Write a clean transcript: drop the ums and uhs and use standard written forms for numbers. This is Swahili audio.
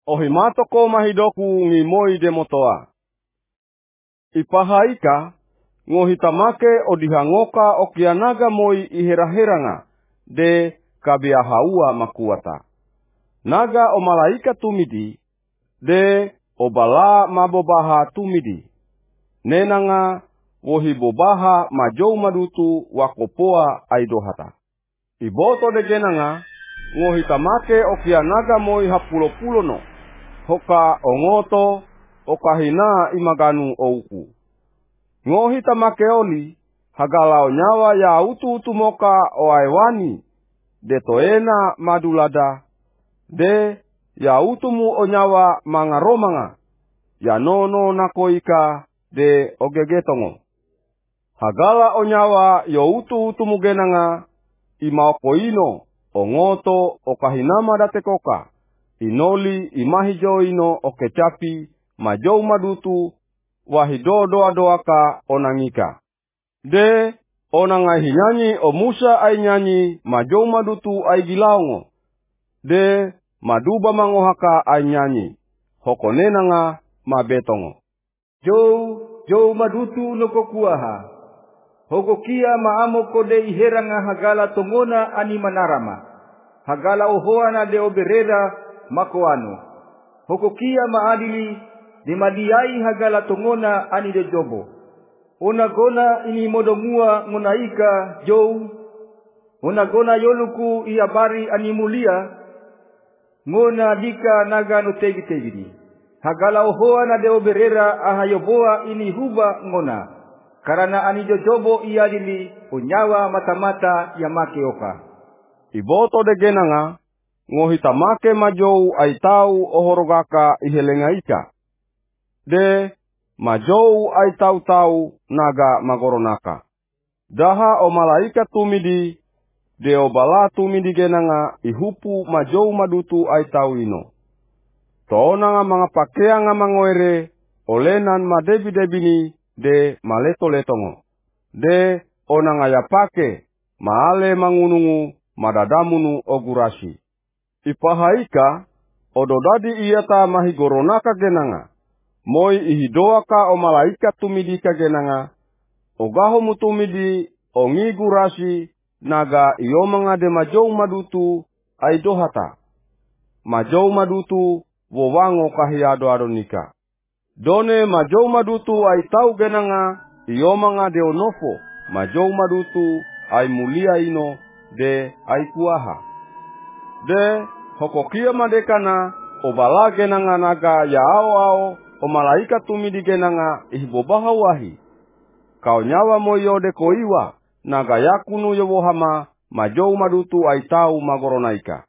ohimatoko mahidoku ngimoi demotoa. Ipahaika ngohitamake odihangoka okianaga moi iheraheranga de kabiahaua makuata. Naga o malaika tumidi de obala mabobaha tumidi. Nenanga wohibobaha majou madutu wakopoa aidohata. Iboto de genanga ngohitamake okianaga moi hapulo-pulo no. Hoka ongoto okahina imaganu ouku. Ngohitamake oli hagala onyawa ya utu moka o aiwani de toena madulada de ya utumu onyawa mangaromanga ya nono nakoika de ogegetongo. Hagala onyawa yo utu mugenanga imaokoino ongoto okahinama datekoka inoli imahijo ino okechapi majou madutu wahidodoa doaka onangika. De onangahinyanyi o Musa ainyanyi majou madutu aigilaongo. De maduba mangohaka ainyanyi hokonenanga mabetongo. Jou madutu nokokuaha. Hokokia maamo kode iheranga hagala tongona ani manarama. Hagala ohoana de oberera makoano. Hokokia maadili de madiai hagala tongona ani de jobo. Onagona ini modongua ngonaika jou. Onagona yoluku iabari ani mulia. Ngona dika naga no tegi-tegidi. Hagala ohoana de oberera ahayoboa ini huba ngona. Karena ani jojobo iadili unyawa mata-mata ya make oka. Iboto de genanga ngohitamake majou aitau ohorogaka ihelengaika. De majou aitau-tau naga magoronaka. Daha o malaika tumidi de obala tumidi genanga ihupu majou madutu aitau ino. Toonanga mga pakeanga mangoere olenan madebi-debini de maleto-letongo. De onanga yapake maale mangunungu madadamunu ogurasi. Ipahaika ododadi iyata mahigoronaka genanga. Moi ihidoaka o malaika tumidi ka genanga. Ogaho mutumidi ongigurasi naga iomanga de majou madutu aidohata. Majou madutu wowango kahiado adonika. Done majou madutu aitau genanga iomanga de onofo. Majou madutu ai mulia ino de aikuaha. De hokokia madekana obala genanga naga ya ao o malaika tumidi genanga ihibobaha wahi. Kau nyawa moyo de koiwa naga yakunu yowohama majou madutu aitau magoronaika.